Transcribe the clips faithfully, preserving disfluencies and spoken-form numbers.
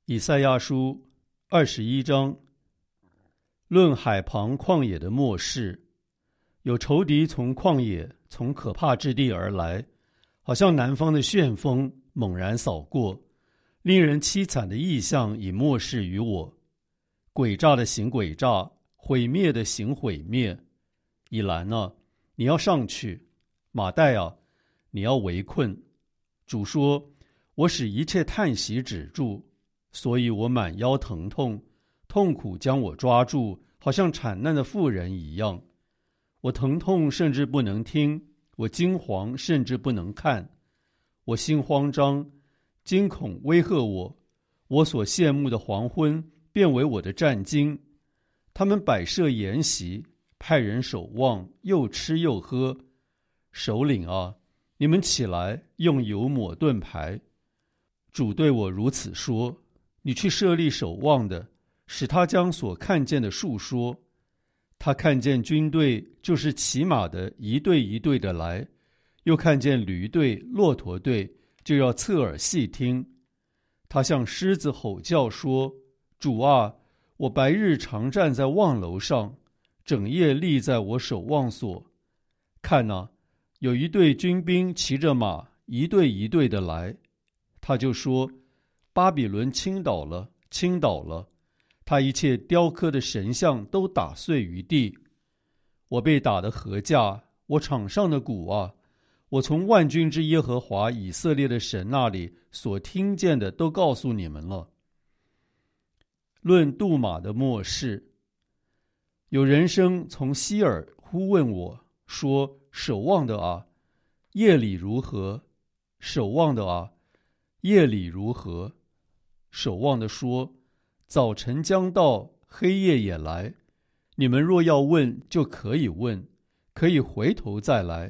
以赛亚书二十一章，论海旁旷野的末世。有仇敌从旷野，从可怕之地而来，好像南方的旋风猛然扫过，令人凄惨的异象已漠视于我。诡诈的行诡诈，毁灭的行毁灭。以兰啊，你要上去；马代啊，你要围困。主说，我使一切叹息止住，所以我满腰疼痛，痛苦将我抓住，好像产难的妇人一样。我疼痛甚至不能听，我惊惶甚至不能看。我心慌张，惊恐威吓我，我所羡慕的黄昏变为我的战惊。他们摆设筵席，派人守望，又吃又喝。首领啊，你们起来，用油抹盾牌。主对我如此说，你去设立守望的，使他将所看见的述说。他看见军队，就是骑马的一队一队的来，又看见驴队、骆驼队，就要侧耳细听。他向狮子吼叫说，主啊，我白日常站在望楼上，整夜立在我守望所。看哪，有一队军兵骑着马，一队一队的来。他就说，巴比伦倾倒了，倾倒了，他一切雕刻的神像都打碎于地。我被打得何价，我场上的鼓啊，我从万军之耶和华以色列的神那里所听见的都告诉你们了。论杜马的末世。有人声从西尔呼问我说，守望的啊，夜里如何？守望的啊，夜里如何？守望的说，早晨将到，黑夜也来。你们若要问，就可以问，可以回头再来。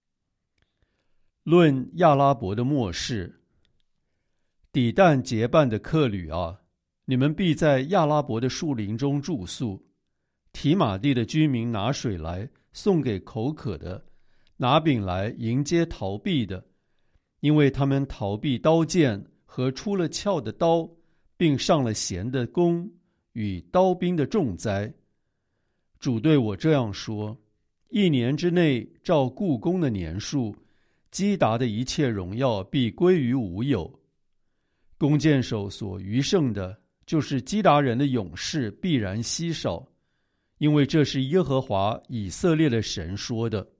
论亚拉伯的末世。底但结伴的客旅啊，你们必在亚拉伯的树林中住宿。提马地的居民拿水来送给口渴的，拿饼来迎接逃避的，因为他们逃避刀剑和出了鞘的刀，并上了弦的弓与刀兵的重灾。主对我这样说，一年之内照故宫的年数，基达的一切荣耀必归于无有。弓箭手所余剩的，就是基达人的勇士必然稀少，因为这是耶和华以色列的神说的。